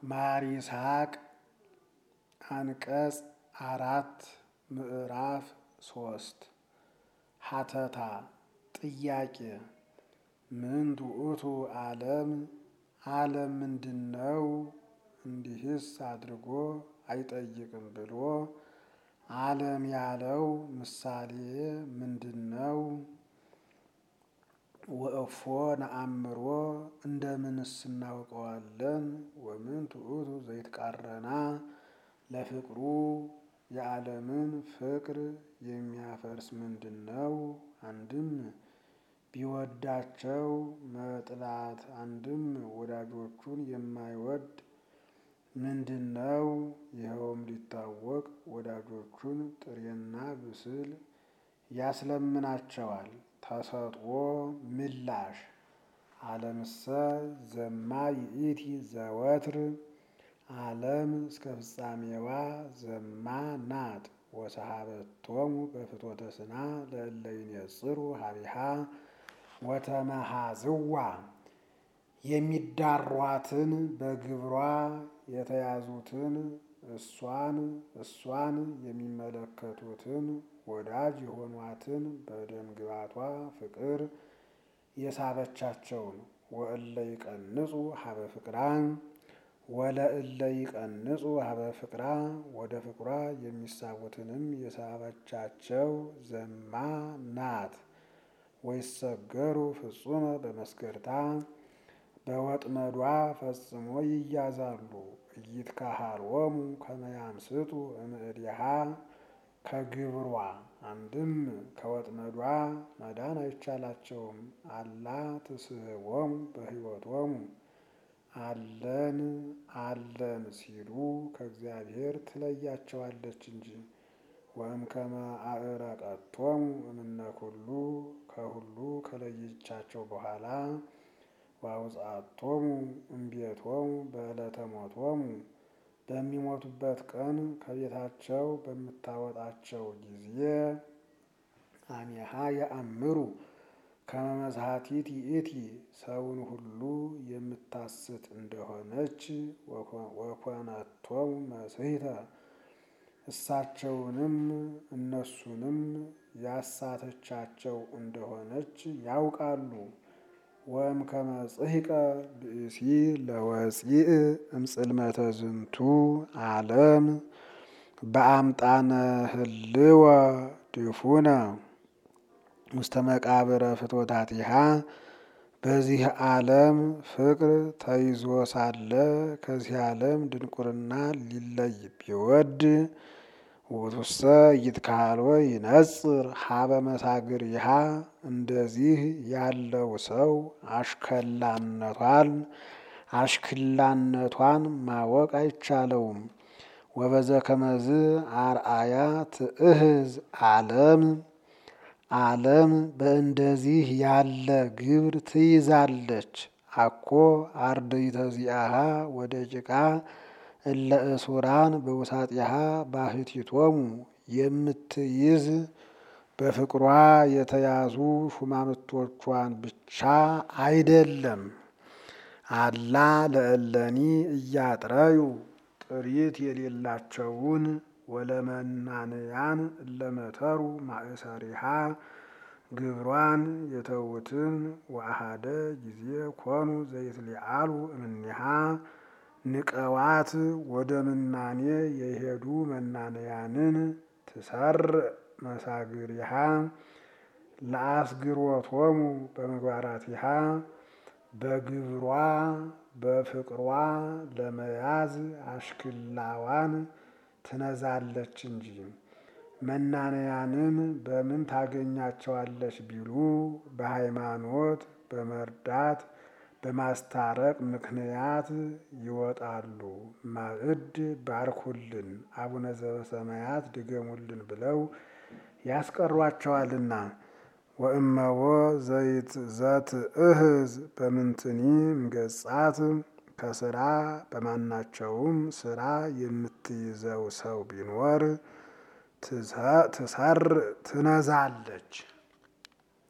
ማር ይስሐቅ አንቀጽ 4 ምዕራፍ 3 ሀተታ ጥያቄ ምንቱ ውእቱ ዓለም ዓለም ምንድነው? እንዲህስ አድርጎ አይጠይቅም ብሎ ዓለም ያለው ምሳሌ ምንድነው? ወእፎ ነአምሮ እንደምንስ እናውቀዋለን? ወምንቱ ውእቱ ዘይትቃረና ለፍቅሩ የዓለምን ፍቅር የሚያፈርስ ምንድነው? አንድም ቢወዳቸው መጥላት፣ አንድም ወዳጆቹን የማይወድ ምንድነው? ይኸውም ሊታወቅ ወዳጆቹን ጥሬና ብስል ያስለምናቸዋል። ተሰጥኦ ምላሽ ዓለምሰ ዘማ ይእቲ ዘወትር ዓለም እስከ ፍጻሜዋ ዘማ ናት። ወሰሃበቶሙ በፍትወተ ስና ለእለ ይነጽሩ ሀቢሃ ወተመሃዝዋ የሚዳሯትን በግብሯ የተያዙትን እሷን የሚመለከቱትን ወዳጅ የሆኗትን በደም ግባቷ ፍቅር የሳበቻቸውን ወእለ ይቀንጹ ሀበ ፍቅራ ወለእለ ይቀንጹ ሀበ ፍቅራ ወደ ፍቅሯ የሚሳቡትንም የሳበቻቸው ዘማ ናት። ወይሰገሩ ፍጹመ በመስገርታ በወጥመዷ ፈጽሞ ይያዛሉ። ኢይትካሃልዎሙ ከመ ያምስጡ እምእዴሃ ከግብሯ አንድም ከወጥመዷ መዳን አይቻላቸውም። አላ ትስሕቦሙ በሕይወቶሙ አለን አለን ሲሉ ከእግዚአብሔር ትለያቸዋለች እንጂ። ወእምከመ አዕረቀቶሙ እምነ ኩሉ ከሁሉ ከለየቻቸው በኋላ ወአውጽአቶሙ እምቤቶሙ በዕለተ ሞቶሙ በሚሞቱበት ቀን ከቤታቸው በምታወጣቸው ጊዜ አሜሃ የአምሩ ከመ መዝሐቲት ይእቲ ሰውን ሁሉ የምታስት እንደሆነች ወኮነቶሙ መስሕተ እሳቸውንም እነሱንም ያሳተቻቸው እንደሆነች ያውቃሉ። ወእምከመ ጽሕቀ ብእሲ ለወፂእ እምጽልመተ ዝንቱ ዓለም በአምጣነ ህልወ ድፉነ ውስተ መቃብረ ፍትወታቲሃ በዚህ ዓለም ፍቅር ተይዞ ሳለ ከዚህ ዓለም ድንቁርና ሊለይ ቢወድ ውእቱሰ ይትካልወ ይነጽር ሀበ መሳግሪሃ እንደዚህ ያለው ሰው አሽክላነቷን ማወቅ አይቻለውም። ወበዘ ከመዝ አርአያ ትእህዝ ዓለም በእንደዚህ ያለ ግብር ትይዛለች። አኮ አርድእተ ዚአሃ ወደቂቃ እለ እሱራን በውሳጢሃ ባሕቲቶሙ የምትይዝ በፍቅሯ የተያዙ ሹማምቶቿን ብቻ አይደለም። አላ ለእለኒ እያጥረዩ ጥሪት የሌላቸውን ወለመናንያን እለመተሩ ማእሰሪሃ ግብሯን የተዉትን ወአሃደ ጊዜ ኮኑ ዘይትሊዓሉ እምኔሃ ንቀዋት ወደ ምናኔ የሄዱ መናንያንን ትሰርዕ መሳግሪሃ ለአስግሮቶሙ በምግባራቲሃ በግብሯ በፍቅሯ ለመያዝ አሽክላዋን ትነዛለች እንጂ። መናንያንን በምን ታገኛቸዋለች ቢሉ በሃይማኖት በመርዳት በማስታረቅ ምክንያት ይወጣሉ። ማዕድ ባርኩልን፣ አቡነ ዘበሰማያት ድገሙልን ብለው ያስቀሯቸዋልና። ወእመዎ ዘትእህዝ በምንትኒ እምገጻት ከስራ በማናቸውም ስራ የምትይዘው ሰው ቢኖር ትሰርዕ ትነዛለች።